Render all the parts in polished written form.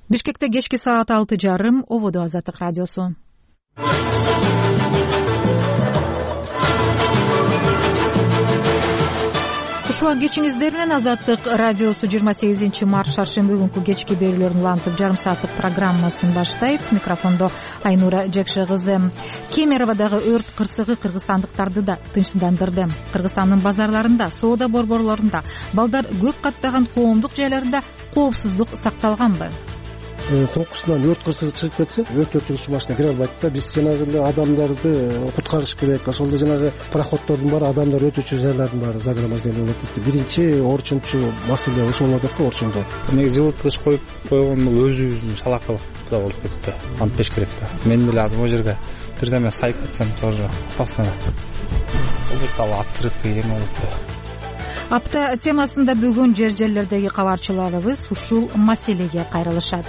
Бишкекте кечки саат 6:30 ободо Азаттык радиосу. Ушуга кечиңиздер менен Азаттык радиосу 28-март шаршемби күнкү кечки берүүлөрүн улантып жарым сааттык программасын баштайт. Микрофондо Айнура Жекше кызы. Кемероводагы өрт кырсыгы кыргызстандыктарды да тынчсыздандырды. Кыргызстандын базарларында, соода борборлорунда, балдар көп каттаган коомдук жайларында коопсуздук сакталганбы? Коркусунан өрт кырсыгы чыгып кетсе, өрт өчүрүүчү машина кире албайт да. Биз жанагы эле адамдарды куткарыш керек. Ошолдо жанагы пароходдордун баары, адамдар өтүүчү жайлардын баары загромождение болуп кетти. Биринчи орчунчу маселе ошол болот го, орчундо. Негизи жылытгыч коюп койгон өзүбүздүн шалакылык да болуп кетти. Антпеш керек да. Мен деле азыр бул жерге бирдеме сайып кетсем тоже опасно. Улуттал открытый эме болуп. Апта темасында бүгүн жер-жерлердеги кабарчыларыбыз ушул маселеге кайрылышат.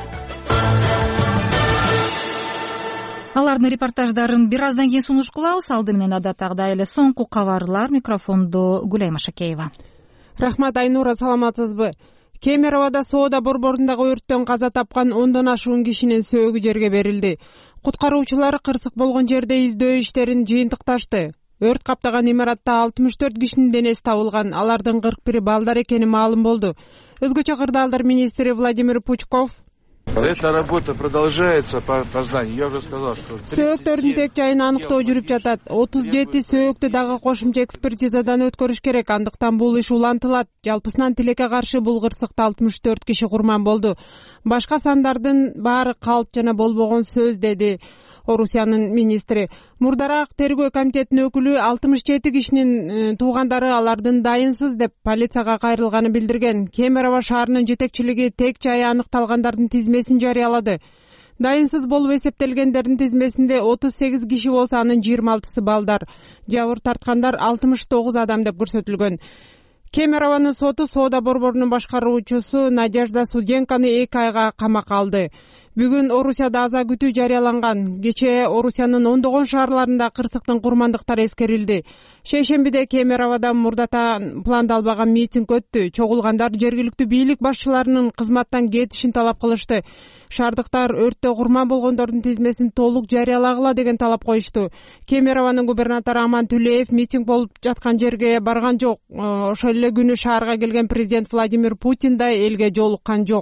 Алардын репортаждарын бир аздан кийин сунуш кылабыз. Алды менен адаттагыдай эле соңку кабарлар. Микрофондо Гүлай Машакеева. Рахмат, Айнура, саламатсызбы? Кемероводо соода борборундагы өрттөн каза тапкан 10дон ашуун кишинин сөөгү жерге берилди. Куткаруучулар кырсык болгон жерде издөө иштерин жыйынтыкташты. Өрт каптаган имаратта 64 кишинин денеси табылган. Алардын 41 балдар экени маалым болду. Өзгөчө кырдаалдар министри Владимир Пучков: Эта работа продолжается по знанию. Я уже сказал, что сөөгтөрдүн тек жайын аныктоо жүрүп жатат. 37 сөөгтү дагы кошумча экспертизадан өткөрүш керек. Андыктан бул иш улантылат. Жалпысынан тилекке каршы бул кырсыкта 64 киши курман болду. Башка сандардын баары калп жана болбогон сөз, деди Орусиянын министри. Мурдараак тергөө комитетинин өкүлү 67 кишинин туугандары алардын дайынсыз деп полицияга кайрылганын билдирген. Кемерово шаарынын жетекчилиги тек жайы аныкталгандардын тизмесин жарыялады. Дайынсыз болуп эсептелгендердин тизмесинде 38 киши болсо, анын 26сы балдар. Жабыр тарткандар 69 адам деп көрсөтүлгөн. Кемерованын соту соода борборунун башкаруучусу Надежда Суденканы 2 айга камакка алды. Бүгүн Орусияда аза күтүү жарыяланган. Кечээ Орусиянын ондогон шаарларында кырсыктын курмандыктары эскерилди. Шейшембиде Кемероводо мурдатан пландалбаган митинг өттү. Чогулгандар жергиликтүү бийлик башчыларынын кызматтан кетишин талап кылышты. Шаардыктар өрттө курман болгондордун тизмесин толук жарыялагыла деген талап коюшту. Кемерованын губернатору Аман Түлеев митинг болуп жаткан жерге барган жок. Ошол эле күнү шаарга келген президент Владимир Путин да элге жолуккан жок.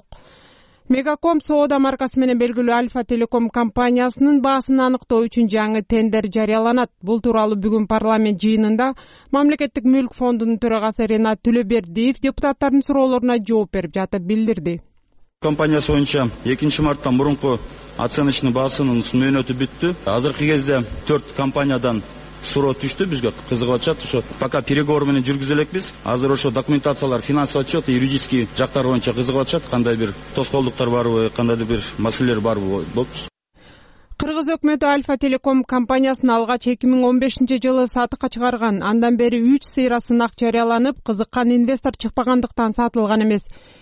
Мегаком соода маркасы менен белгилүү Альфа Телеком компаниясынын баасын аныктоо үчүн жаңы тендер жарыяланат. Бул тууралуу бүгүн парламент жыйынында Мамлекеттик мүлк фондунун төрагасы Ренат Төлөбердиев депутаттардын суроолоруна жооп берип жатып билдирди. Компаниясы боюнча 2 марттан мурунку оценочный баасынын мөөнөтү бүттү. Азыркы кезде 4 компаниядан суроо түштү, бизге кызыгып атышат. Ошо пока переговор менен жүргүзө элекпиз. Азыр ошо документациялар, финансовый отчет, юридический жактар боюнча кызыгып атышат. Кандай бир тоскоолдуктар барбы, кандай бир маселелер барбы болуп. Кыргыз өкмөтү Альфа Телеком компаниясын алгач 2015-жылы сатыкка чыгарган. Андан бери 3 сыйра сынак жарыяланып, кызыккан инвестор чыкпагандыктан сатылган эмес.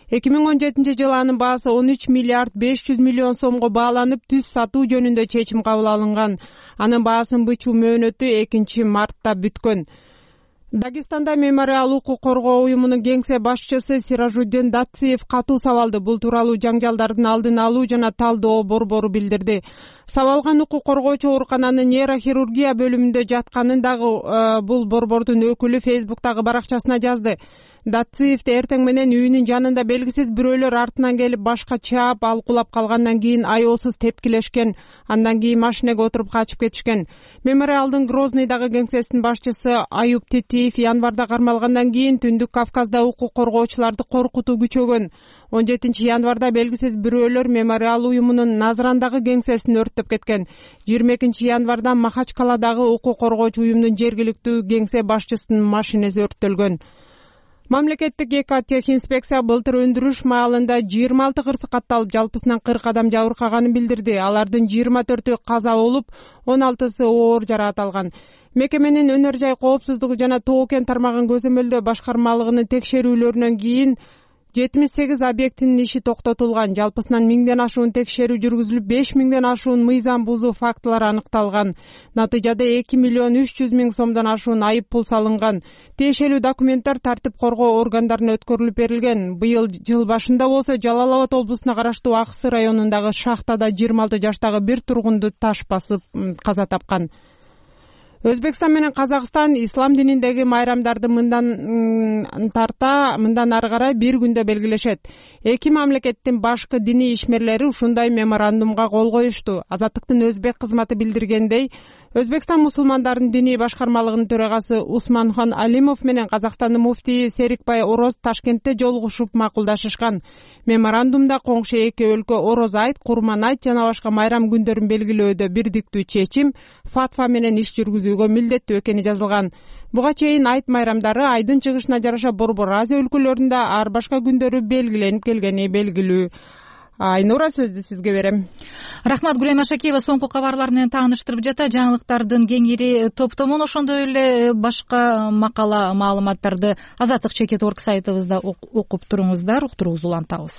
2017-жылы анын баасы 13 миллиард 500 миллион сомго бааланып, түз сатуу жөнүндө чечим кабыл алынган. Анын баасын бычуу мөөнөтү 2 мартта бүткөн. Дагестанда мемориал укук коргоо уюмунун кеңсе башчысы Сиражуддин Датциев катуу сабалды. Бул тууралуу жаңжалдардын алдын алуу жана талдоо борбору билдирди. Сабалган укук коргоочу оорукананын нейрохирургия бөлүмүндө жатканын дагы бул борбордун өкүлү Фейсбуктагы баракчасына жазды. Датциевди эртең менен үйүнүн жанында белгисиз бирөөлөр артынан келип башка чаап, ал кулап калгандан кийин аеосуз тепкилешкен. Андан кийин машинеге отуруп качып кетишкен. Мемориалдын Грозныйдагы кеңсесинин башчысы Аюп Тетиев январда кармалгандан кийин Түндүк Кавказда укук коргоочуларды коркутуу күчөгөн. 17 январда белгисиз бирөөлөр мемориал уюмунун Назрандагы кеңсесин өрттөп кеткен. 22 январда Махачкаладагы укук коргоочу уюмдун жергиликтүү кеңсе башчысынын машинеси өрттөлгөн. Мамлекеттик экотехинспекция былтыр өндүрүш маалында 26 кырсык катталып, жалпысынан 40 адам жабыркаганын билдирди. Алардын 24-ü каза болуп, 16сы оор жараат алган. Мекеменин өнөр жай коопсуздугу жана тоо кен тармагын көзөмөлдөө башкармалыгынын текшерүүлөрүнөн кийин 78 объектинин иши токтотулган. Жалпысынан 1000ден ашуун текшерүү жүргүзүлүп, 5000ден ашуун мыйзам бузуу фактылары аныкталган. Натыйжада 2 миллион 300 миң сомдон ашуун айып пул салынган. Тиешелүү документтер тартип коргоо органдарына өткөрүлүп берилген. Быйыл жыл башында болсо Жалал Абад облусуна караштуу Аксы районундагы шахтада 26 жаштагы бир тургунду таш басып каза тапкан. Өзбекстан менен Казакстан ислам дининдеги майрамдарды мындан ары карай бир күндө белгилешет. Эки мамлекеттин башкы диний ишмерлери ушундай меморандумга кол коюшту. Азаттыктын өзбек кызматы билдиргендей, Өзбекстан мусулмандарынын диний башкармалыгынын төрагасы Усманхан Алимов менен Казакстандын муфтийи Серикбай Ороз Ташкентте жолугушуп макулдашышкан. Меморандумда коңшу эки өлкө Ороз айт, Курман айт жана башка майрам күндөрүн белгилөөдө бирдиктүү чечим, фатва менен иш жүргүзүүгө милдеттүү экени жазылган. Буга чейин айт майрамдары айдын чыгышына жараша Борбор Азия өлкөлөрүндө ар башка күндөрү белгиленип келгени белгилүү. Айнура, сөздү сизге берем. Рахмат, Гүлем Ашакиева соңку кабарлар менен тааныштырып жата. Жаңылыктардын кеңири топтомун, ошондой эле башка макала маалыматтарды Азаттык Чекит.орг сайтыбызда окуп туруңуздар. Уктуруубузду улантабыз.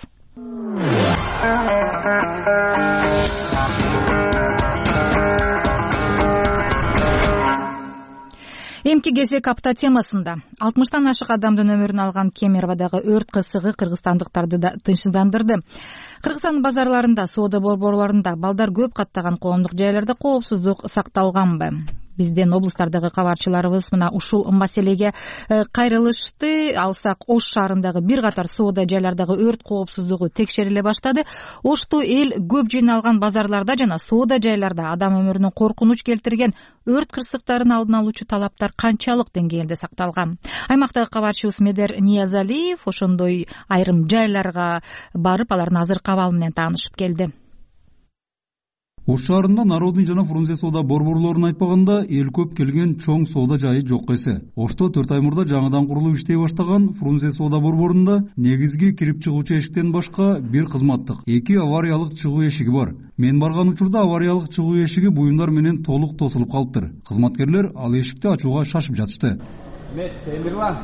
Эмки кезек апта темасында 60тан ашык адамдын өмүрүн алган Кемеровадагы өрт кырсыгы кыргызстандыктарды да тынчсыздандырды. Кыргызстандын базарларында, соода борборлорунда, балдар көп каттаган коомдук жайларда коопсуздук сакталганбы? Бизден облустардагы кабарчыларыбыз мына ушул маселеге кайрылышты. Алсак, Ош шаарындагы бир катар соода жайлардагы өрт коопсуздугу текшериле баштады. Ошто эл көп жыйналган базарларда жана соода жайларда адам өмүрүнө коркунуч келтирген өрт кырсыктарын алдын алуучу талаптар канчалык деңгээлде сакталган? Аймактагы кабарчыбыз Медер Ниязалиев ошондой айрым жайларга барып, алардын азыркы абалы менен таанышып келди. Ош шаарында Народный жана Фрунзе соода борборлорун айтпаганда эл көп келген чоң соода жайы жок эсе. Ошто 4 ай мурда жаңыдан курулуп иштей баштаган Фрунзе соода борборунда негизги кирип чыгуучу эшиктен башка бир кызматтык, 2 авариялык чыгуу эшиги бар. Мен барган учурда авариялык чыгуу эшиги буюмдар менен толук тосулуп калыптыр. Кызматкерлер ал эшикти ачууга шашып жатышты. Темирлан.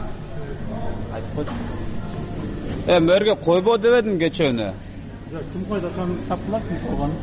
Мөргө койбо дебедим кечөөнө. Ким койду, ошону таптылар, ким койгон?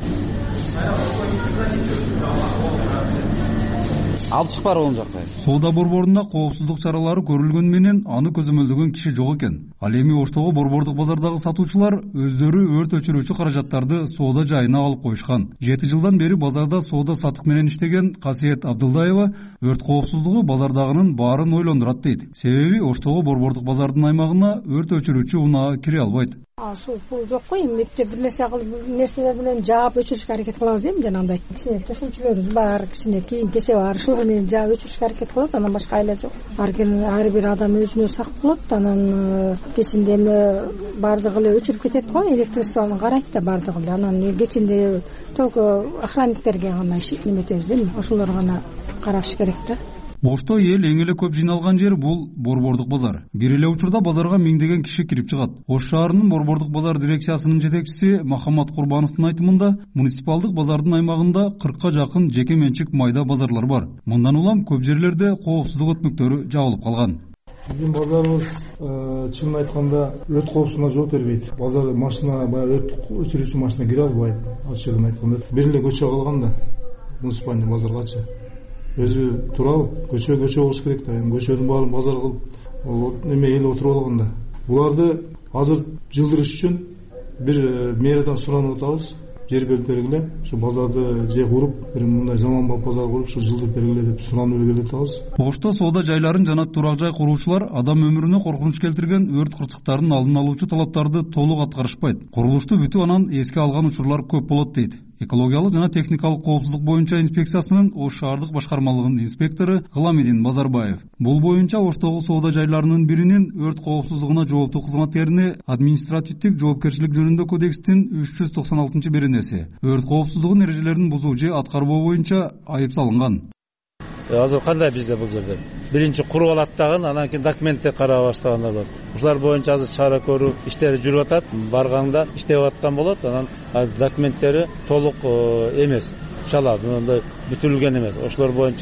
Алып чыкпар ол жакка. Соода борборунда коопсуздук чаралары көрүлгөн менен аны көзөмөлдөгөн киши жок экен. Ал эми Оштогу борбордук базардагы сатуучулар өздөрү өрт өчүрүүчү каражаттарды соода жайына алып коюшкан. 7 жылдан бери базарда соода сатык менен иштеген Касиет Абдылдаева өрт коопсуздугу базардагынын баарын ойлондурат дейт. Себеби Оштогу борбордук базардын аймагына өрт өчүрүүчү унаа кире албайт. Бул жок го, эмнекте бир нерселер менен жаап өчүрүшкө аракет кылабыз дейм, жанагындай. Кичине төшөнчүлөрүбүз бар, кичине кийим-кече бар, ушулар менен жаап өчүрүшкө аракет кылабыз, анан башка айла жок. Ар бир адам өзүнө сак болот, анан кечинде эми бардыгы эле өчүрүп кетет го, электричествону карайт да бардыгы эле. Анан кечинде только охранниктерге гана неметебиз эми, ошолор гана караш керек да. Ошто эл эң эле көп жыйналган жер бул борбордук базар. Бир эле учурда базарга миңдеген киши кирип чыгат. Ош шаарынын борбордук базар дирекциясынын жетекчиси Махамат Курбановдун айтымында, муниципалдык базардын аймагында 40ка жакын жеке менчик майда базарлар бар. Мындан улам көп жерлерде коопсуздук өтмөктөрү жабылып калган. Биздин базарыбыз чынын айтканда өрт коопсуздугуна жооп бербейт. Базар машина, өрт өчүрүүчү машина кире албайт. Ачыгын айтканда бир эле көчө калган да муниципальный базаргачы. Өзү туурабы, көчө болуш керек да. Көчөнүн баарын базар кылып, эме эл отуруп алганда. Буларды азыр жылдырыш үчүн бир мэриядан суранып атабыз. Жер берип бергиле, ушу базарды же куруп, бир мындай заманбап базар куруп, ушу жылдырып бергиле деп суранып бергиле атабыз. Ошто соода жайларын жана турак жай куруучулар адам өмүрүнө коркунуч келтирген өрт кырсыктарын алдын алуучу талаптарды толук аткарышпайт. Курулушту бүтүп анан эске алган учурлар көп болот дейт. Экологиялык жана техникалык коопсуздук боюнча инспекциясынын Ош шаардык башкармалыгынын инспектору Гыламидин Базарбаев. Бул боюнча Оштогу соода жайларынын биринин өрт коопсуздугуна жооптуу кызматкерине административдик жоопкерчилик жөнүндө кодекстин 396-беренеси өрт коопсуздугунун эрежелерин бузуу же аткарбоо боюнча айып салынган. Азыр кандай бизде бул жерде? Биринчи куруп алат дагы, анан кийин документти карап баштагандар бар. Ушулар боюнча азыр чара көрүү иштери жүрүп атат. Барганда иштеп аткан болот. Анан документтери толук эмес. Шала, мындай бүтүлгөн эмес. Ошолор боюнча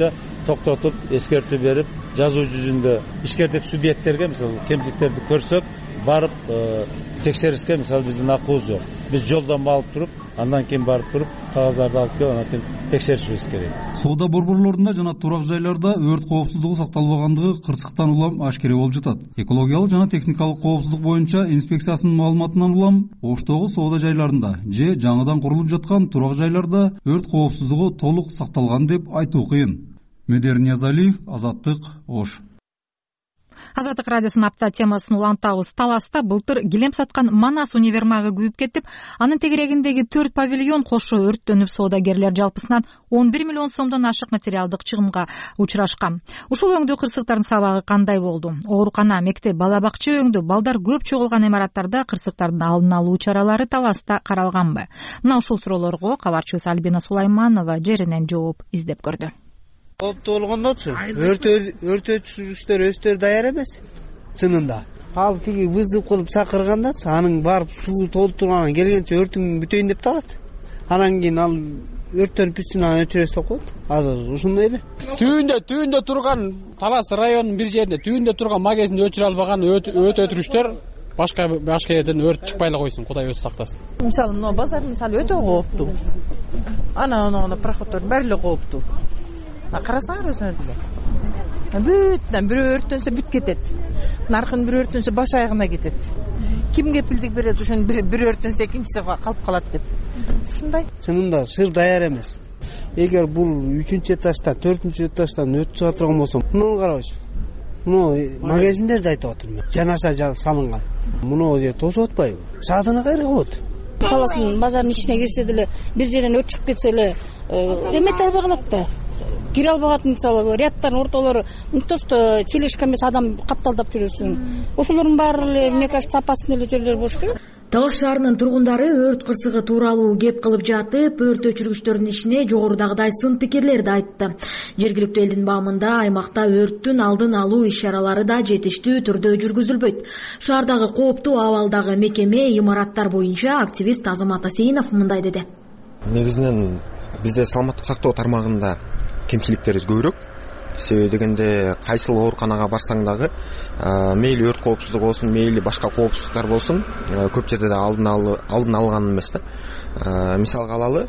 токтотуп эскертүү берип жазуу жүзүндө ишкердик субъекттерге мисалы кемчиликтерди көрсөк барып текшеришке мисалы биздин акыбыз жок. Биз жолдон алып туруп, андан кийин барып туруп кагаздарды алып келип, анан кийин текшеришибиз керек. Соода борборлорунда жана турак жайларда өрт коопсуздугу сакталбагандыгы кырсыктан улам ашкере болуп жатат. Экологиялык жана техникалык коопсуздук боюнча инспекциясынын маалыматынан улам Оштогу соода жайларында же жаңыдан курулуп жаткан турак жайларда өрт коопсуздугу толук сакталган деп айтуу кыйын. Медер Ниязалиев, Азаттык, Ош. Азаттык радиосунун апта темасын улантабыз. Таласта былтыр килем саткан Манас универмагы күйүп кетип, анын тегерегиндеги 4 павильон кошо өрттөнүп, соодагерлер жалпысынан 11 миллион сомдон ашык материалдык чыгымга учурашкан. Ушул өңдүү кырсыктардын сабагы кандай болду? Оорукана, мектеп, бала бакча өңдүү балдар көп чогулган имараттарда кырсыктардын алдын алуу чаралары Таласта каралганбы? Мына ушул суроолорго кабарчыбыз Альбина Сулайманова жеринен жооп издеп көрдү. Кооптуу болгондочу өрт өчүргүчтөр өздөрү даяр эмес чынында. Ал тиги вызов кылып чакыргандачы, анын барып суу толтургандан келгенче өртүң бүтөйүн деп талат. Анан кийин ал өрттөнүп бүтсүн, анан өчүрөбүз деп коет. Азыр ушундай эле. Түйүндө турган Талас районунун бир жеринде түйүндө турган магазинди өчүрө албаган өтүрүчтөр башка жерден өрт чыкпай эле койсун, Кудай өзү сактасын. Мисалы, мына базар мисалы өтө кооптуу. Анан проходдордун баары эле кооптуу. Карасаңар өзүңөр деле. Бүттөн бирөө өрттөнсө бүт кетет. Наркын бир өрттөнсө баш аягына кетет. Ким кепилдик берет ошон бир өрттөнсө экинчиси калып калат деп. Ушундай. Чынында сыр даяр эмес. Эгер бул 3-чү этажда, 4-чү этаждан өт чыга турган болсо, муну карабайсыз. Муну магазиндерди айтып атырмын. Жанаша салынган. Муну тосуп атпайбы? Саатына кайры болот. Таластын базарынын ичине кирсе деле бир жерден өт чыгып кетсе эле эмете албаган атта. Кире албагат, мисалы рядтардын ортолору муктошто тележка эмес адам капталдап жүрөсүң. Ошолордун баары эле мне кажется опасный эле жерлер болуш керек. Талас шаарынын тургундары өрт кырсыгы тууралуу кеп кылып жатып, өрт өчүргүчтөрдүн ишине жогорудагыдай сын пикирлерди айтты. Жергиликтүү элдин баамында аймакта өрттүн алдын алуу иш-чаралары да жетиштүү түрдө жүргүзүлбөйт. Шаардагы кооптуу абалдагы мекеме имараттар боюнча активист Азамат Асейинов мындай деди. Негизинен бизде саламаттык сактоо тармагында кемчиликтерибиз көбүрөөк. Себеби дегенде кайсыл ооруканага барсаң дагы мейли өрт коопсуздугу болсун, мейли башка коопсуздуктар болсун, көп жерде алдын алган эмес да. Мисалга алалы,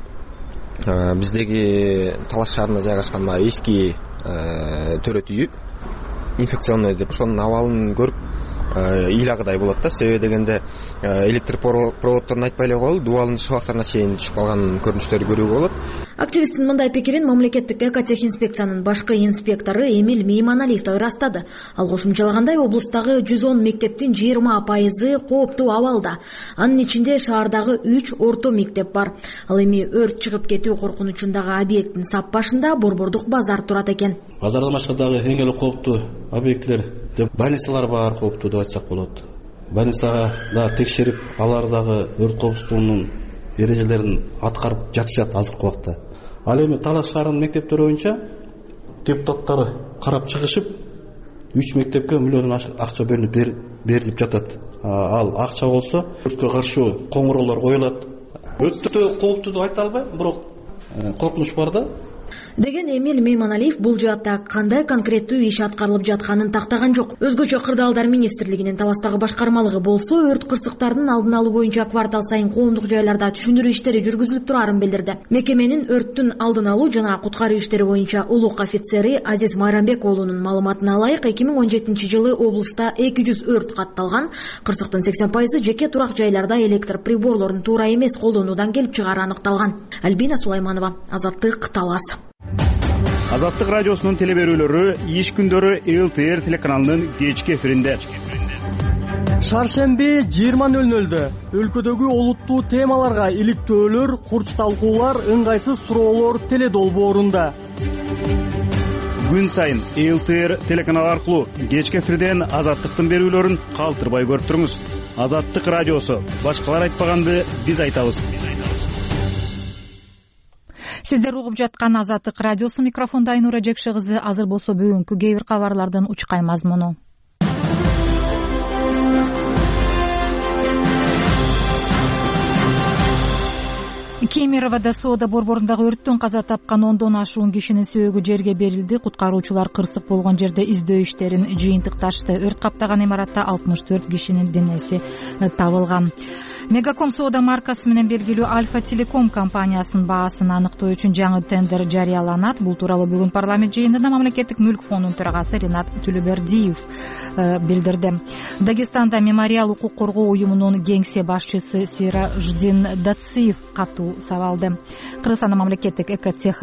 биздеги Талас шаарында жайгашкан эски төрөт үйү инфекционный деп ошонун абалын көрүп ыйлагыдай болот да. Себеби дегенде электр проводдорун айтпай эле коелу, дубалдын шыбактарына чейин түшүп калган көрүнүштөрдү көрүүгө болот. Активисттин мындай пикирин мамлекеттик экотехинспекциянын башкы инспектору Эмиль Мейманалиев да ырастады. Ал кошумчалагандай, облустагы 110 мектептин 20% кооптуу абалда. Анын ичинде шаардагы 3 орто мектеп бар. Ал эми өрт чыгып кетүү коркунучундагы объекттин сап башында борбордук базар турат экен. Базардан башка дагы эң эле кооптуу объекттер деп больницалар бар, кооптуу деп айтсак болот. Больницага да текшерип, алар дагы өрт коопсуздугунун эрежелерин аткарып жатышат азыркы убакта. Ал эми Талас шаарынын мектептери боюнча депутаттары карап чыгышып, 3 мектепке миллион акча бөлүнүп берилип жатат. Ал акча болсо өрткө каршы коңуроолор коюлат. Өтө кооптуу деп айта албайм, бирок коркунуч бар да. Деген Эмиль Мейманалиев бул жаатта кандай конкреттүү иш аткарылып жатканын тактаган жок. Өзгөчө кырдаалдар министрлигинин Таластагы башкармалыгы болсо, өрт кырсыктардын алдын алуу боюнча квартал сайын коомдук жайларда түшүндүрүү иштери жүргүзүлүп турарын билдирди. Мекеменин өрттүн алдын алуу жана куткаруу иштери боюнча улук офицери Азиз Майрамбек уулунун маалыматына ылайык, 2017-жылы облуста 200 өрт катталган. Кырсыктын 80% жеке турак жайларда электр приборлорун туура эмес колдонуудан келип чыгаары аныкталган. Альбина Сулайманова, Азаттык, Талас. Азаттык радиосунун телеберүүлөрү иш күндөрү ЛТР телеканалынын кечки эфиринде. Шаршемби 20:00-дө өлкөдөгү олуттуу темаларга иликтөөлөр, курч талкуулар, ыңгайсыз суроолор теледолбоорунда. Күн сайын ЛТР телеканалы аркылуу кечки эфирден Азаттыктын берүүлөрүн калтырбай көрүп туруңуз. Азаттык радиосу. Башкалар айтпаганды биз айтабыз. Сиздер угуп жаткан Азаттык радиосу, микрофонда Айнура Жекше кызы. Азыр болсо бүгүнкү кээ бир кабарлардын учкай мазмуну. Кемероводо соода борборундагы өрттөн каза тапкан 10дон ашуун кишинин сөөгү жерге берилди. Куткаруучулар кырсык болгон жерде издөө иштерин жыйынтыкташты. Өрт каптаган имаратта 64 кишинин денеси табылган. Мегаком соода маркасы менен белгилүү Альфа Телеком компаниясынын баасын аныктоо үчүн жаңы тендер жарыяланат. Бул тууралуу бүгүн парламент жыйынында мамлекеттик мүлк фондунун төрагасы Ринат Түлөбердиев билдирди. Дагестанда мемориал укук коргоо уюмунун кеңсе башчысы Сираждин Дациев катуу сабалды. Кыргызстандын мамлекеттик экотех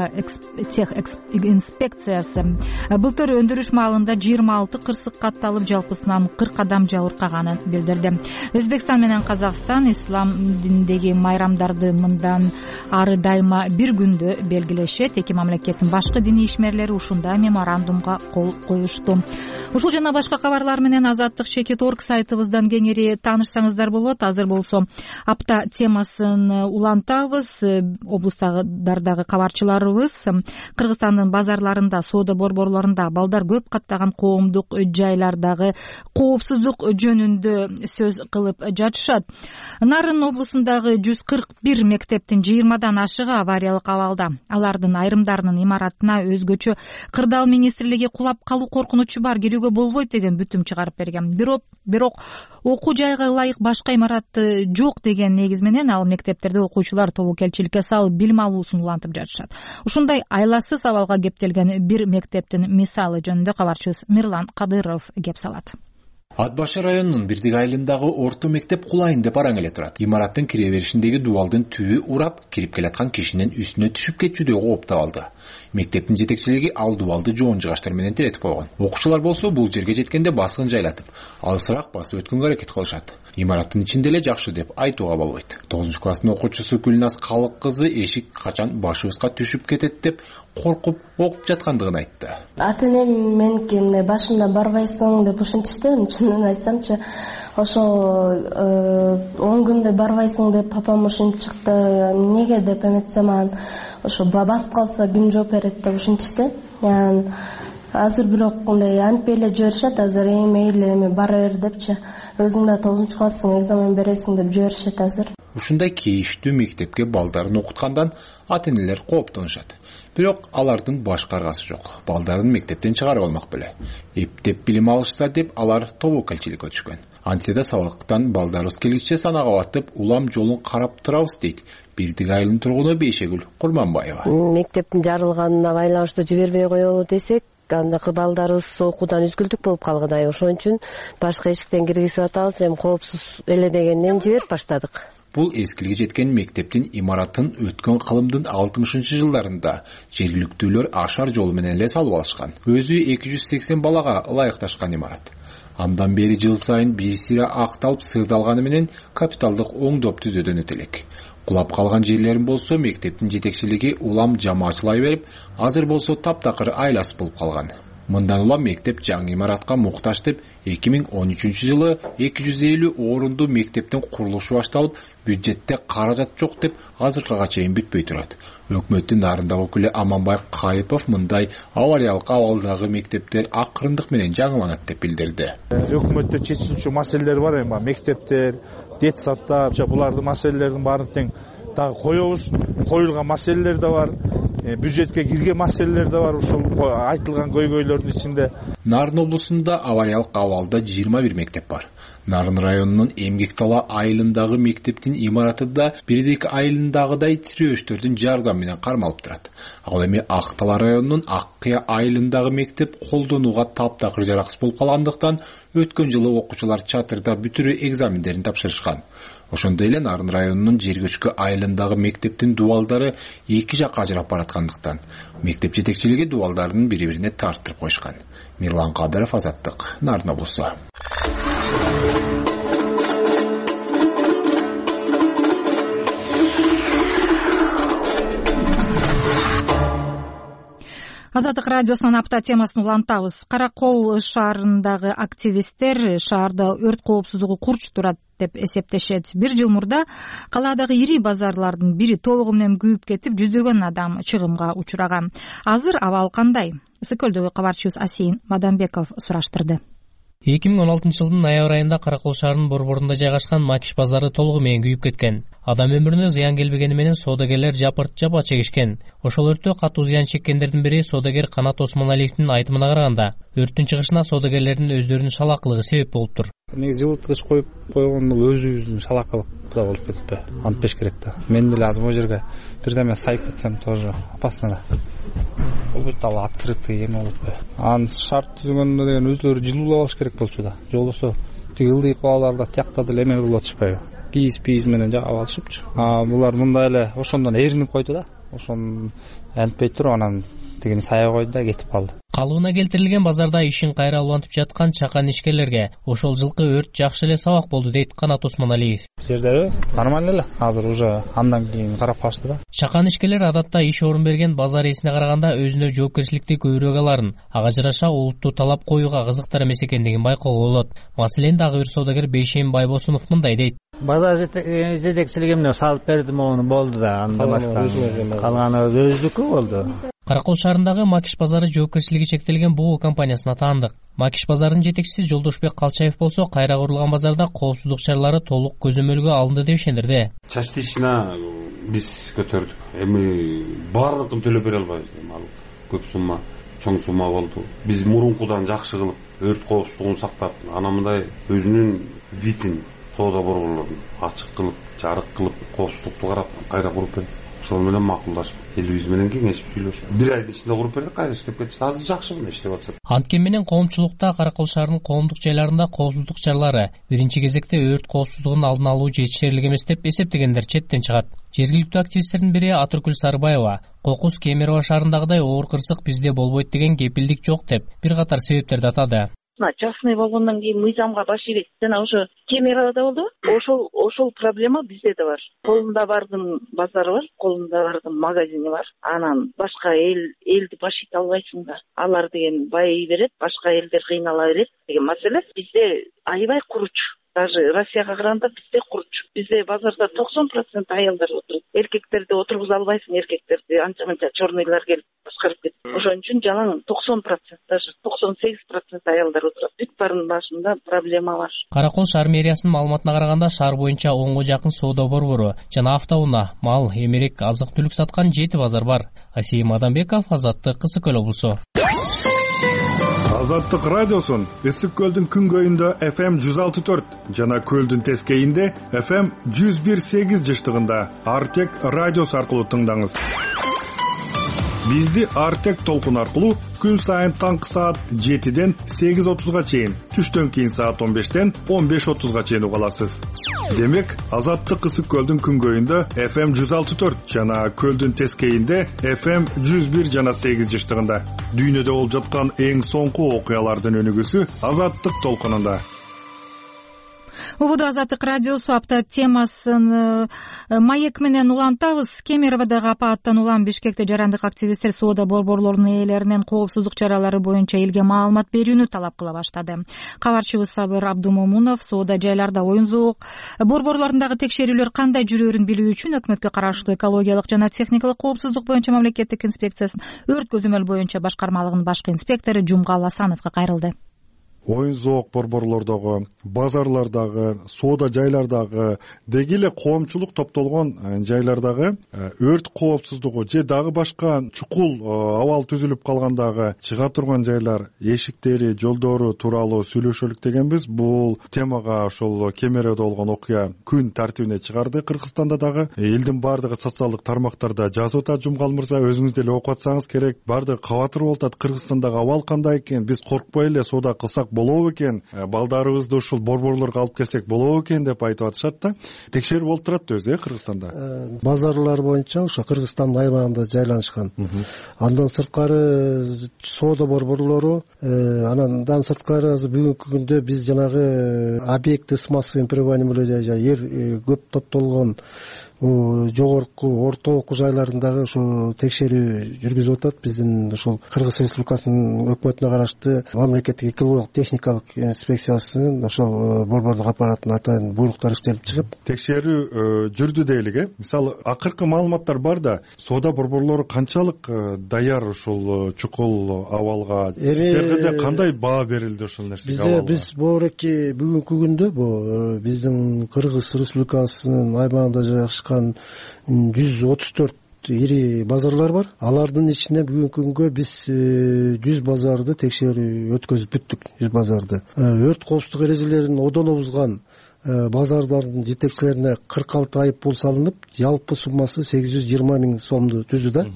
инспекциясы былтыр өндүрүш маалында 26 кырсык катталып, жалпысынан 40 адам жабыркаганын билдирди. Өзбекстан менен Казакстан ислам дининдеги майрамдарды мындан ары дайыма бир күндө белгилешет. Эки мамлекеттин башкы диний ишмерлери ушундай меморандумга кол коюшту. Ушул жана башка кабарлар менен Азаттык.org сайтыбыздан кеңири таанышсаңыздар болот. Азыр болсо апта темасын улантабыз. Облустардагы кабарчыларыбыз Кыргызстандын базарларында, соода борборлорунда балдар көп каттаган коомдук жайлардагы коопсуздук жөнүндө сөз кылып жатышат. Нарын облусундагы 141 мектептин 20дан ашыгы авариялык абалда. Алардын айрымдарынын имаратына өзгөчө кырдаал министрлиги кулап калуу коркунучу бар, кирүүгө болбойт деген бүтүм чыгарып берген. Бирок окуу жайга ылайык башка имараты жок деген негиз менен ал мектептерде окуучулар тобокелчиликке салып билим алуусун улантып жатышат. Ушундай айласыз абалга кептелген бир мектептин мисалы жөнүндө кабарчыбыз Мирлан Кадыров кеп салат. Ат башы районунун Бирдик айылындагы орто мектеп кулайын деп араң эле турат. Имараттын кире беришиндеги дубалдын түбү урап, кирип келаткан кишинин үстүнө түшүп кетчүдөй кооптап алды. Мектептин жетекчилиги ал дубалды жоон жыгачтар менен теретип койгон. Окуучулар болсо бул жерге жеткенде баскын жайлатып, алысыраак басып өткөнгө аракет кылышат. Имараттын ичинде эле жакшы деп айтууга болбойт. 9-класстын окуучусу Гүлназ Калык кызы эшик качан башыбызга түшүп кетет деп коркуп окуп жаткандыгын айтты. Ата-энем меники эмне башында барбайсың деп ушинтишти. Чынын айтсамчы, ошол 10 күндө барбайсың деп папам ушинтип чыкты. Эмнеге деп эметсем, ошо басып калса ким жооп берет деп ушинтишти. Азыр бирок мындай антпей эле жиберишет. Азыр мейли эми бара бер депчи, өзүң да 9-класстын экзамен бересиң деп жиберишет азыр. Ушундай кейиштүү мектепке балдарын окуткандан ата-энелер кооптонушат. Бирок алардын башка аргасы жок. Балдарын мектептен чыгарып алмак беле. Эптеп билим алышса деп алар тобокелчиликке түшкөн. Антседе сабактан балдарыбыз келгиче санага батып, улам жолун карап турабыз дейт Бирдик айылынын тургуну Бейшегүл Курманбаева. Мектептин жарылганына байланыштуу жибербей коелу десек, андакы балдарыбыз окуудан үзгүлтүк болуп калгыдай. Ошон үчүн башка эшиктен киргизип атабыз, эми коопсуз эле дегенден жиберип баштадык. Бул эскилиги жеткен мектептин имаратын өткөн кылымдын 60-жылдарында жергиликтүүлөр ашар жолу менен эле салып алышкан. Өзү 280 балага ылайыкташкан имарат. Андан бери жыл сайын бир сыйра акталып сырдалганы менен капиталдык оңдоп түзөдөн элек. Кулап калган жерлерин болсо мектептин жетекчилиги улам жамаачылай берип, азыр болсо таптакыр айлас болуп калган. Мындан улам мектеп жаңы имаратка муктаж деп 2013-жылы 250 орунду мектептин курулушу башталып, бюджетте каражат жок деп азыркыга чейин бүтпөй турат. Өкмөттүн нарындагы өкүлү Аманбай Кайыпов мындай авариялык абалдагы мектептер акырындык менен жаңыланат деп билдирди. Өкмөттө чечүүчү маселелер бар эми, мектептер, детсадтар, булардын маселелердин баарын тең дагы коебуз. Коюлган маселелер да бар. Бюджетке кирген маселелер да бар, ушул айтылган көйгөйлөрдүн ичинде. Нарын облусунда авариялык абалда 21 мектеп бар. Нарын районунун Эмгектала айылындагы мектептин имараты да Бирдик айылындагыдай тирөөчтөрдүн жардамы менен кармалып турат. Ал эми Актала районунун Аккыя айылындагы мектеп колдонууга таптакыр жараксыз болуп калгандыктан өткөн жылы окуучулар чатырда бүтүрүү экзамендерин тапшырышкан. Ошондой эле Нарын районунун Жергөчкө айылындагы мектептин дубалдары эки жакка ажырап бараткандыктан мектеп жетекчилиги дубалдарын бири-бирине тарттырып коюшкан. Мирлан Кадыров, Азаттык, Нарын облусу. Азаттык радиосунун апта темасын улантабыз. Каракол шаарындагы активисттер шаарда өрт коопсуздугу курч турат деп эсептешет. Бир жыл мурда калаадагы ири базарлардын бири толугу менен күйүп кетип, жүздөгөн адам чыгымга учураган. Азыр абал кандай? Ысык көлдөгү кабарчыбыз Асейин Мадамбеков сураштырды. 2016 ноябрь айында Каракол шаарынын борборунда жайгашкан Макиш базары толугу менен күйүп кеткен. Адам өмүрүнө зыян келбегени менен соодагерлер жапа чегишкен. Ошол өрттө катуу зыян чеккендердин бири соодагер Канат Осмоналиевдин айтымына караганда, өрттүн чыгышына соодагерлердин өздөрүнүн шалаакылыгы себеп болуптур. Негизи жылыткыч коюп койгон бул өзүбүздүн шалаакылык да болуп кетпи. Антпеш керек да. Мен деле азыр могу жерге бирдеме сайып кетсем тоже опасно да. Бул ал открытый эме болуп. Анын шарт түзгөндө деген өзлөрү жылуулап алыш керек болчу да. Жолдосо тиги ылдый кубаларда тиякта деле эме кылып атышпайбы? Кийиз менен жагап алышыпчы. Булар мындай эле ошондон эринип койду да. Ошон антпей туруп анан тигини сая койду да кетип калды. Калыбына келтирилген базарда ишин кайра улантып жаткан чакан ишкерлерге ошол жылкы өрт жакшы эле сабак болду дейт Канат Осмоналиев. Жерде нормально эле. Азыр уже андан кийин карап калышты да. Чакан ишкерлер адатта иш орун берген базар ээсине караганда өзүнө жоопкерчиликти көбүрөөк аларын, ага жараша улуттуу талап коюуга кызыктар эмес экендигин байкоого болот. Маселен дагы бир соодагер Бейшем Байбосунов мындай дейт. Базар жетекчилиги эмне салып бердим, ону болду да, анда башка калганы өздүкү болду. Каракол шаарындагы Макиш базары жоопкерчилиги чектелген БУ компаниясына таандык. Макиш базарынын жетекчиси Жолдошбек Калчаев болсо, кайра курулган базарда коопсуздук чаралары толук көзөмөлгө алынды деп ишендирди. Частично биз көтөрдүк. Эми баардыгын төлөп бере албайбыз. Ал көп сумма, чоң сумма болду. Биз мурункудан жакшы кылып, өрт коопсуздугун сактап, ана мындай өзүнүн видин соода борборлорун ачык кылып, жарык кылып, коопсуздукту карап, кайра куруп бердик. Ошол менен макулдашып, элибиз менен кеңешип сүйлөшүп, бир айдын ичинде куруп бердик, кайра иштеп кетти. Азыр жакшы мына иштеп атышат. Анткени менен коомчулукта Каракол шаарынын коомдук жайларында коопсуздук чаралары биринчи кезекте өрт коопсуздугунун алдын алуу жетишерлик эмес деп эсептегендер четтен чыгат. Жергиликтүү активисттердин бири Атыркүл Сарыбаева Кокус Кемерово шаарындагыдай оор кырсык бизде болбойт деген кепилдик жок деп бир катар себептерди атады. Частный болгондон кийин мыйзамга баш ийбейт. Жана ошо Кемероводо болду. Ошол проблема бизде да бар. Колунда бардын базары бар, колунда бардын магазини бар. Анан башка элди баш ийте албайсың да. Алар деген байый берет, башка элдер кыйнала берет деген маселе. Бизде аябай куруч. Даже Россияга караганда бизде куруч. Бизде базарда 90% аялдар отурат. Эркектерди отургуза албайсың, эркектерди анча-мынча чорныйлар келип башкарып кетет. Ошон үчүн жалаң 90%, даже 98% аялдар отурат. Бүт баарынын башында проблема бар. Каракол шаар мэриясынын маалыматына караганда шаар боюнча 10го жакын соода борбору жана автоунаа, мал, эмерек, азык-түлүк саткан 7 базар бар. Асейим Адамбеков, Азаттык, Кызыл Көл облусу. Азаттык радиосун Ысык көлдүн күнгөйүндө FM 106.4 жана көлдүн тескейинде FM 101.8 жыштыгында Артек радиосу аркылуу тыңдаңыз. Бизди Артек толкун аркылуу күн сайын таңкы саат 7ден 8:30га чейин, түштөн кийин саат 15ден 15:30га чейин уга аласыз. Демек, Азаттык Ысык көлдүн күнгөйүндө FM 106.4 жана көлдүн тескейинде FM 101 жана 8 жыштыгында. Дүйнөдө болуп жаткан эң соңку окуялардын өнүгүүсү Азаттык толкунунда. Убуду Азаттык радиосу апта темасын маек менен улантабыз. Кемероводогу апаттан улам Бишкекте жарандык активисттер соода борборлорунун ээлеринен коопсуздук чаралары боюнча элге маалымат берүүнү талап кыла баштады. Кабарчыбыз Сабыр Абдумомунов соода жайларда оюн-зоок борборлорундагы текшерүүлөр кандай жүрөөрүн билүү үчүн өкмөткө караштуу экологиялык жана техникалык коопсуздук боюнча мамлекеттик инспекциясынын өрт көзөмөл боюнча башкармалыгынын башкы инспектору Жумгал Асановго кайрылды. Оюн-зоок борборлордогу, базарлардагы, соода жайлардагы, деги эле коомчулук топтолгон жайлардагы өрт коопсуздугу же дагы башка чукул абал түзүлүп калгандагы чыга турган жайлар, эшиктери, жолдору тууралуу сүйлөшөлүк дегенбиз. Бул темага ошол Кемероводо болгон окуя күн тартибине чыгарды. Кыргызстанда дагы элдин баардыгы социалдык тармактарда жазып атат. Жумгал мырза, өзүңүз деле окуп атсаңыз керек. Баардыгы кабатыр болуп атат. Кыргызстандагы абал кандай экен? Биз коркпой эле соода кылсак болобу экен, балдарыбызды ушул борборлорго алып келсек болобу экен деп айтып атышат да. Текшерүү болуп турат өзү Кыргызстанда. Базарлар боюнча ошо Кыргызстандын аймагында жайланышкан. Андан сырткары соода борборлору, андан сырткары бүгүнкү күндө биз жанагы объекты с массовым пребыванием людей, эр көп топтолгон жогорку орто окуу жайларындагы ошо текшерүү жүргүзүп атат. Биздин ушул Кыргыз Республикасынын өкмөтүнө караштуу мамлекеттик экологиялык техникалык инспекциясынын ошол борбордук аппаратынын атайын буйруктары иштелип чыгып текшерүү жүрдү дейлик. Мисалы акыркы маалыматтар бар да, соода борборлору канчалык даяр ушул чукул абалга, сиздерге да кандай баа берилди ошол нерсеге? Биз боореки бүгүнкү күндө биздин Кыргыз Республикасынын аймагында жайгашкан 134 ири базарлар бар. Алардын ичинде бүгүнкү күнгө биз 100 базарды текшерүү өткөзүп бүттүк. 100 базарды өрт коопсуздук эрежелерин одоно бузган базардардын жетекчилерине 46 айыппул салынып, жалпы суммасы 820 миң сомду түздү да.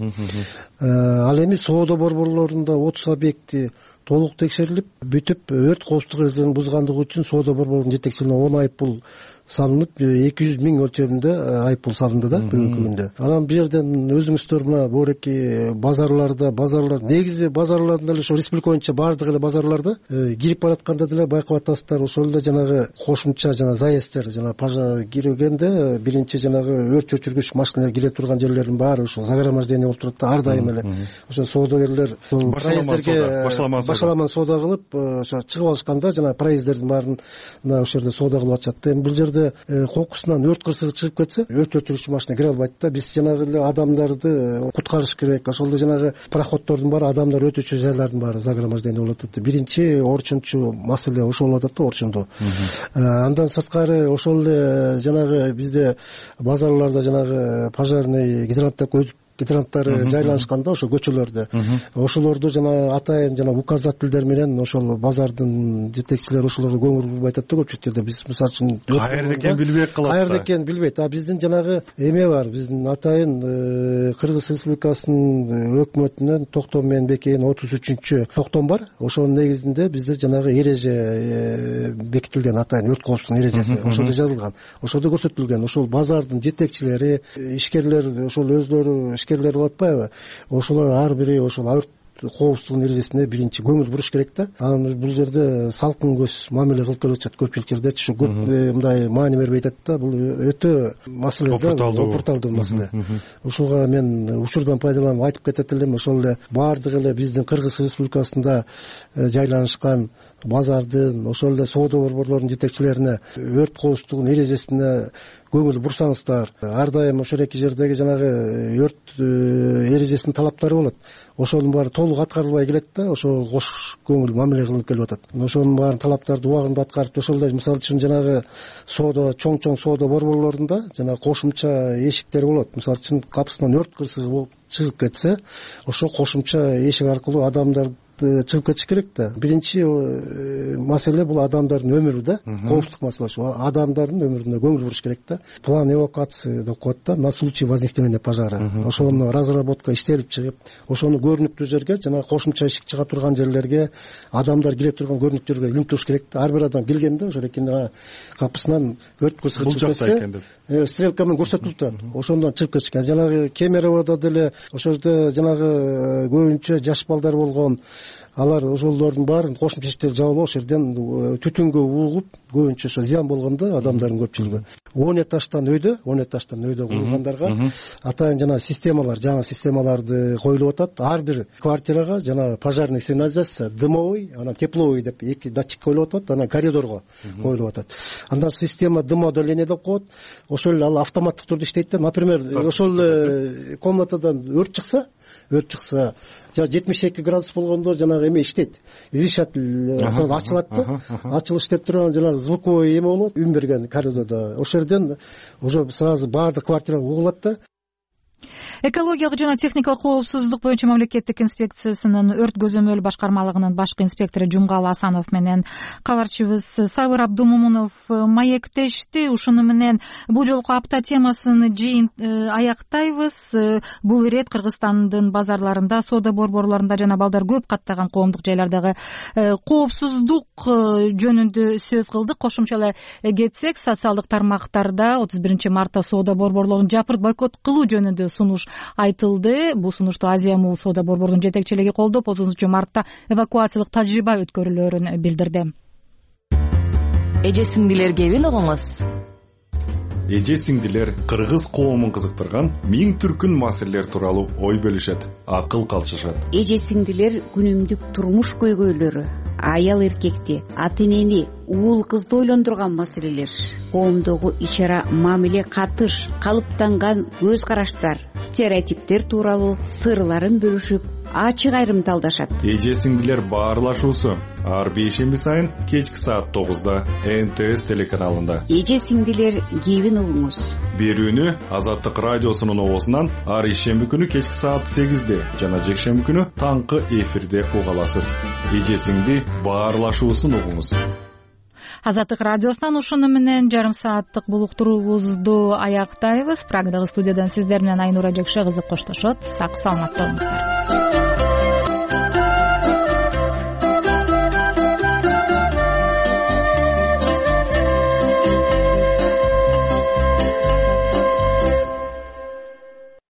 Ал эми соода борборлорунда 30 объекти толук текшерилип бүтүп, өрт коопсуздук эрежелерин бузгандыгы үчүн соода борборунун жетекчилерине 10 айыппул салынып, 200 миң өлчөмүндө айыппул салынды да бүгүнкү күндө. Анан бул жерден өзүңүздөр мына боореки базарлар негизи базарлардын эле ошо республика боюнча баардык эле базарларда кирип баратканда деле байкап атасыздар, ошол эле жанагы кошумча заездер, пожар киргенде биринчи өрт өчүргүч машиналар кире турган жерлердин баары ошо загромождение болуп турат да. Ар дайым эле ошо соодагерлер башаламан соода кылып ошо чыгып алышканда проезддердин баарын ошол жерде соода кылып атышат. Эми бул жерде кокусунан өрт кырсыгы чыгып кетсе, өрт өчүргүч машина кире албайт да. Биз эле адамдарды куткарыш керек. Ошол эле пароходдордун баары адамдар өтүүчү жайлардын баары загромождение болуп атат. Биринчи орчунчу маселе ошол болуп атат да, орчундоо. Андан сырткары ошол эле бизде базарларда пожарный гидранттары жайланышканда ошо көчөлөрдө ошолорду атайын указательдер менен ошол базардын жетекчилери ошолорго көңүл бурбай атат да. Көпчүлүк жерде биз мисалы үчүн каерде экенин билбей калат. Каерде экенин билбейт. Биздин эме бар, биздин атайын Кыргыз Республикасынын өкмөтүнөн токтом менен бекейин 33-чү токтом бар. Ошонун негизинде бизде эреже бекитилген, атайын өрт коопсуздугунун эрежеси ошодо жазылган. Ошодо көрсөтүлгөн ошол базардын жетекчилери, ишкерлер, ошол өздөрү ишкерлер болуп атпайбы? Ошолор ар бири ошол өрт коопсуздугунун эрежесине биринчи көңүл буруш керек да. Анан бул жерде салкын көз мамиле кылып келип атышат көпчүлүк жердечи. Ушу көп мындай маани бербей атат да. Бул өтө маселе да, опурталдуу маселе. Ушуга мен учурдан пайдаланып айтып кетет элем. Ошол эле баардык эле биздин Кыргыз Республикасында жайланышкан базардын, ошол эле соода борборлорунун жетекчилерине өрт коопсуздугунун эрежесине көңүл бурсаңыздар, ар дайым ошол эки жердеги өрт эрежесинин талаптары болот. Ошонун баары толук аткарылбай келет да, ошо кош көңүл мамиле кылынып келип атат. Ошонун баарын талаптарды убагында аткарып, ошол эле мисалы үчүн соода чоң соода борборлорунда кошумча эшиктер болот. Мисалы үчүн капысынан өрт кырсыгы болуп чыгып кетсе, ошо кошумча эшик аркылуу адамдар чыгып кетиш керек да. Биринчи маселе бул адамдардын өмүрү да, коопсуздук маселе ошо. Адамдардын өмүрүнө көңүл буруш керек да. План эвакуации деп коет да, на случай возникновения пожара. Ошону разработка иштелип чыгып, ошону көрүнүктүү жерге, кошумча эшик чыга турган жерлерге, адамдар кире турган көрүнүктүү жерге илинип туруш керек да. Ар бир адам келгенде ошо капысынан өрт кырсыгы чыгып кетсе, стрелка менен көрсөтүлүп турат. Ошондон чыгып кетишкен. Кемероводо деле ошол жерде көбүнчө жаш балдар болгон, алар ошолордун баарын кошумча эшиктерди жаап ошол жерден түтүнгө угуп, көбүнчө ошо зыян болгон да адамдардын көпчүлүгү. 10 этаждан өйдө курулгандарга атайын жаңы системаларды коюлуп атат. Ар бир квартирага пожарный сигнализация, дымовой, анан тепловой деп 2 датчик коюлуп атат, анан коридорго коюлуп атат. Андан система дымоудаления деп коет. Ошол эле ал автоматтык түрдө иштейт да. Например, ошол комнатадан өрт чыкса 72 градус болгондо эме иштейт. Излучатель ачылат да. Ачылыш деп турган звуковой эме болот, үн берген коридордо. Ошол жерден уже сразу баардык квартира угулат да. Экологиялык жана техникалык коопсуздук боюнча мамлекеттик инспекциясынын өрт көзөмөл башкармалыгынын башкы инспектору Жумгал Асанов менен кабарчыбыз Сабыр Абдумомунов маектешти. Ушуну менен бул жолку апта темасын аяктайбыз. Бул ирет Кыргызстандын базарларында, соода борборлорунда жана балдар көп каттаган коомдук жайлардагы коопсуздук жөнүндө сөз кылдык. Кошумча эле кетсек, социалдык тармактарда 31 мартта соода борборлорун жапырт бойкот кылуу жөнүндө сунуш айтылды. Бул сунушту Азия Мул соода борборунун жетекчилиги колдоп, 30 мартта эвакуациялык тажрыйба өткөрүлөрүн билдирди. Эже сиңдилер кебин огоңуз. эже сиңдилер кыргыз коомун кызыктырган миң түркүн маселелер тууралуу ой бөлүшөт, акыл калчышат. Эже сиңдилер күнүмдүк турмуш көйгөйлөрү, аял эркекти, ата энени, уул кызды ойлондурган маселелер, коомдогу ичара мамиле катыш, калыптанган көз караштар, стереотиптер тууралуу сырларын бөлүшүп, ачык айрымдалдашат. Эже сиңдилер баарлашуусу ар бейшемби сайын кечки саат 9-да НТС телеканалында. Эже сиңдилер кебин угуңуз. Берүүнү Азаттык радиосунун оозунан ар ишемби күнү кечки саат 8-де жана жекшемби күнү таңкы эфирде уга аласыз. Эже сиңди баарлашуусун угуңуз. Азаттык радиосунан ушуну менен жарым сааттык бул уктуруубузду аяктайбыз. Прагадагы студиядан сиздер менен Айнура Жекше кызы коштошот. Сак саламатта болуңуздар.